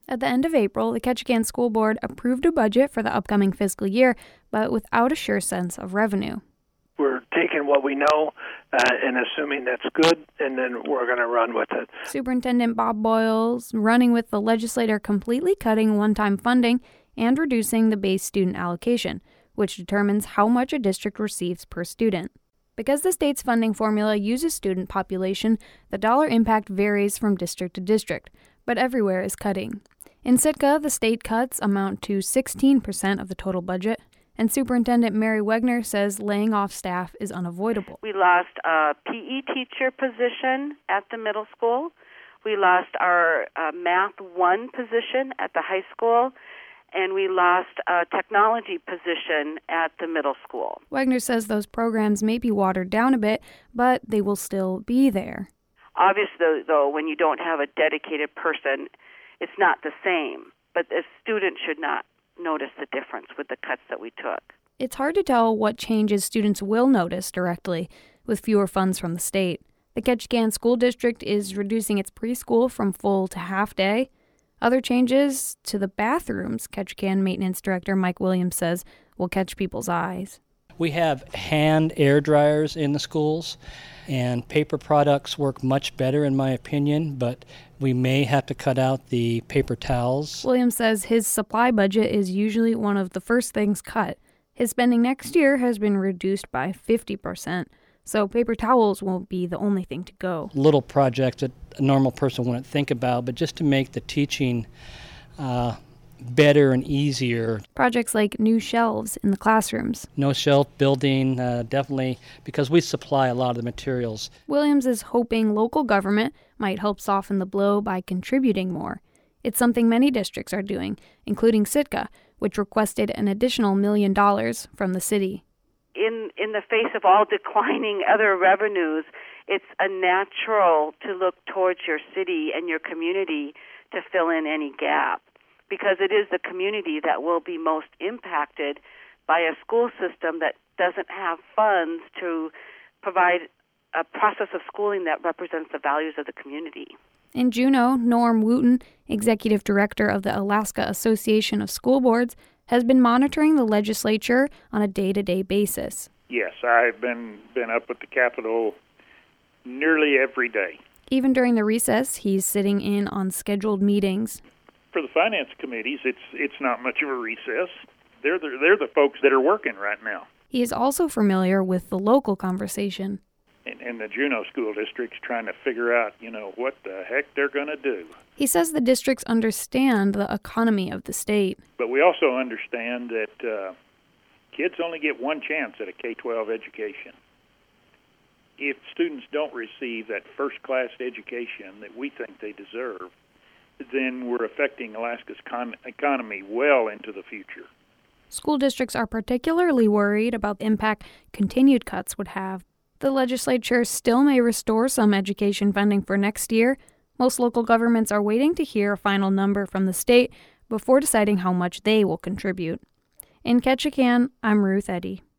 At the end of April, the Ketchikan School Board approved a budget for the upcoming fiscal year, but without a sure sense of revenue. We're taking what we know and assuming that's good, and then we're going to run with it. Superintendent Bob Boyle's running with the legislature completely cutting one-time funding and reducing the base student allocation, which determines how much a district receives per student. Because the state's funding formula uses student population, the dollar impact varies from district to district, but everywhere is cutting. In Sitka, the state cuts amount to 16% of the total budget, and Superintendent Mary Wegner says laying off staff is unavoidable. We lost a PE teacher position at the middle school. We lost our Math 1 position at the high school, and we lost a technology position at the middle school. Wegner says those programs may be watered down a bit, but they will still be there. Obviously, though, when you don't have a dedicated person, it's not the same. But a student should not notice the difference with the cuts that we took. It's hard to tell what changes students will notice directly with fewer funds from the state. The Ketchikan School District is reducing its preschool from full to half day. Other changes to the bathrooms, Ketchikan Maintenance Director Mike Williams says, will catch people's eyes. We have hand air dryers in the schools, and paper products work much better in my opinion, but we may have to cut out the paper towels. Williams says his supply budget is usually one of the first things cut. His spending next year has been reduced by 50%, so paper towels won't be the only thing to go. Little projects that a normal person wouldn't think about, but just to make the teaching better and easier. Projects like new shelves in the classrooms. No shelf building, definitely, because we supply a lot of the materials. Williams is hoping local government might help soften the blow by contributing more. It's something many districts are doing, including Sitka, which requested an additional $1 million from the city. In the face of all declining other revenues, it's a natural to look towards your city and your community to fill in any gap, because it is the community that will be most impacted by a school system that doesn't have funds to provide a process of schooling that represents the values of the community. In Juneau, Norm Wooten, executive director of the Alaska Association of School Boards, has been monitoring the legislature on a day-to-day basis. Yes, I've been up at the Capitol nearly every day. Even during the recess, he's sitting in on scheduled meetings. For the finance committees, it's not much of a recess. They're the folks that are working right now. He is also familiar with the local conversation. And the Juneau School District's trying to figure out, what the heck they're going to do. He says the districts understand the economy of the state. But we also understand that kids only get one chance at a K-12 education. If students don't receive that first-class education that we think they deserve, then we're affecting Alaska's economy well into the future. School districts are particularly worried about the impact continued cuts would have. The legislature still may restore some education funding for next year. Most local governments are waiting to hear a final number from the state before deciding how much they will contribute. In Ketchikan, I'm Ruth Eddy.